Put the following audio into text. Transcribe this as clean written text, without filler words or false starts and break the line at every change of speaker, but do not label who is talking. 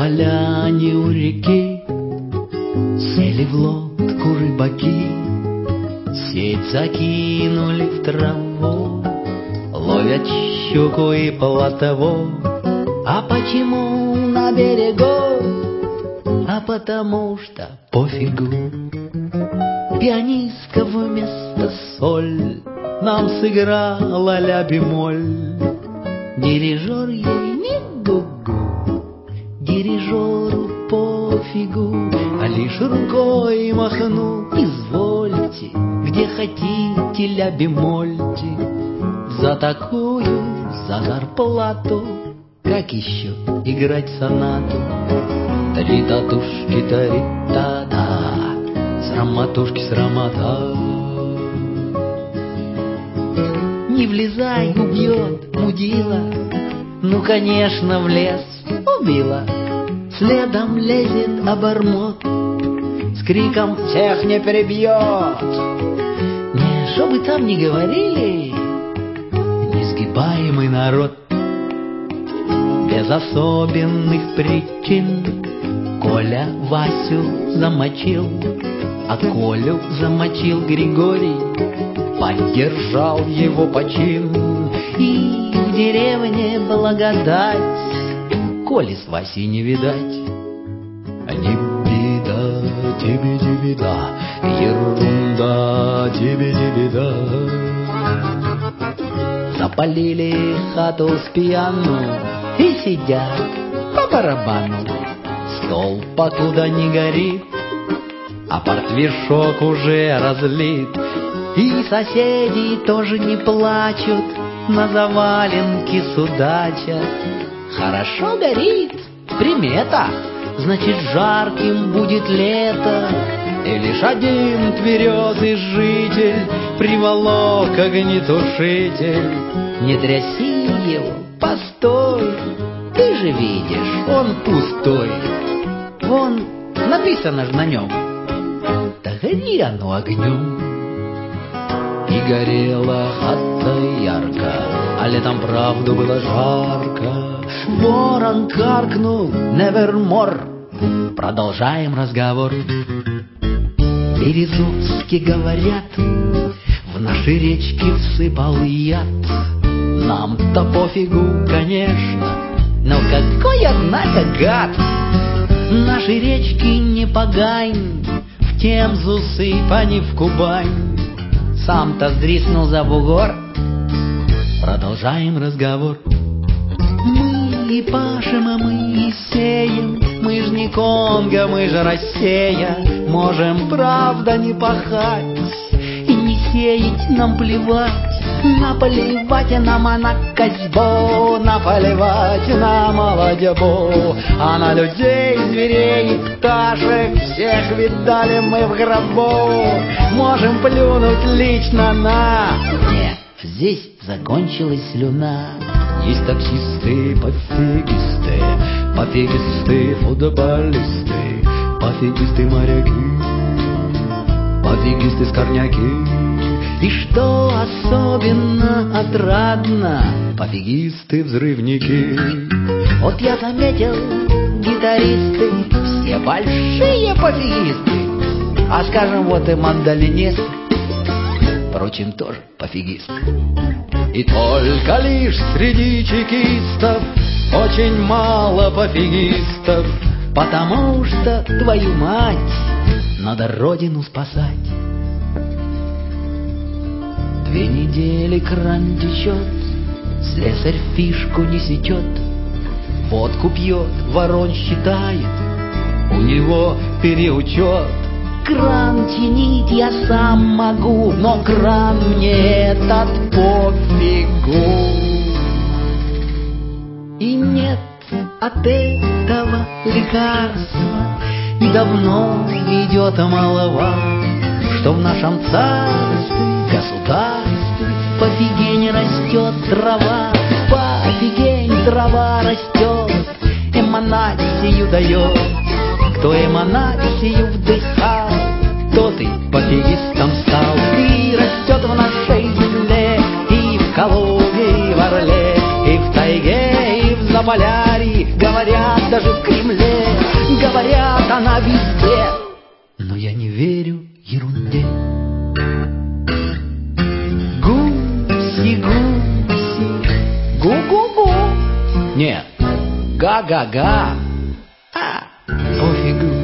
поляне у реки сели в лодку рыбаки, сеть закинули в траву, ловят щуку и плотву. А почему на берегу? А потому что пофигу. Пианистка вместо соль нам сыграла ля бемоль. Дирижер ей не гугу, дирижеру пофигу, а лишь рукой махну. Извольте, где хотите ля бемольте, за такую, за зарплату, как еще играть сонату? Три-татушки, тари-та-та, срамотушки, срамота. Не влезай, убьет мудила, ну, конечно, в лес убила. Следом лезет обормот, с криком всех не перебьет. Не, что бы там ни говорили, несгибаемый народ. Без особенных причин Коля Васю замочил, а Колю замочил Григорий, поддержал его почин. И в деревне благодать, Коли с Васей не видать. Не беда, тебе не беда, ерунда, тебе не беда. Запалили хату с пьяну и сидят по барабану. Стол покуда не горит, а портвишок уже разлит. И соседи тоже не плачут, на заваленке судачат. Хорошо горит, примета, значит, жарким будет лето. И лишь один тверезый житель приволок огнетушитель. Не тряси его, постой, ты же видишь, он пустой. Вон, написано ж на нем, да гори оно огнем. И горела хата ярко, а летом правду было жарко. Ворон каркнул, невермор. Продолжаем разговор. Березовски говорят, в наши речки всыпал яд. Нам-то пофигу, конечно, но какой, однако, гад. Наши речки не погань, в Темзу сыпани в Кубань. Сам-то сдриснул за бугор. Продолжаем разговор. Мы и пашем, а мы и сеем. Мы ж не Конго, мы же Россия. Можем, правда, не пахать и не сеять, нам плевать. Наплевать нам на козьбу, наплевать на молодьбу, а на людей, зверей и пташек всех видали мы в гробу. Можем плюнуть лично на... Нет, здесь закончилась слюна. Есть таксисты, пофигисты, пофигисты, футболисты, пофигисты, моряки, пофигисты, скорняки. И что особенно отрадно, пофигисты, взрывники. Вот я заметил, гитаристы все большие пофигисты, а скажем, вот и мандолинист, впрочем, тоже пофигист. И только лишь среди чекистов очень мало пофигистов, потому что, твою мать, надо родину спасать. 2 недели кран течет, слесарь фишку не сечет, водку пьет, ворон считает, у него переучет. Кран чинить я сам могу, но кран мне этот пофигу. И нет от этого лекарства, и давно идет молва, что в нашем царстве, государстве пофигень растет трава, пофигень трава растет, эманацию дает. Кто эманацию вдыхал, тот и пофигистом стал. И растет в нашей земле, и в Калуге, и в Орле, и в тайге, и в Заполярье. Говорят, говорят даже в Кремле, говорят, она везде. Но я не верю ерунде. Гуси, гуси, гу-гу-гу. Нет, га-га-га. Пофигу.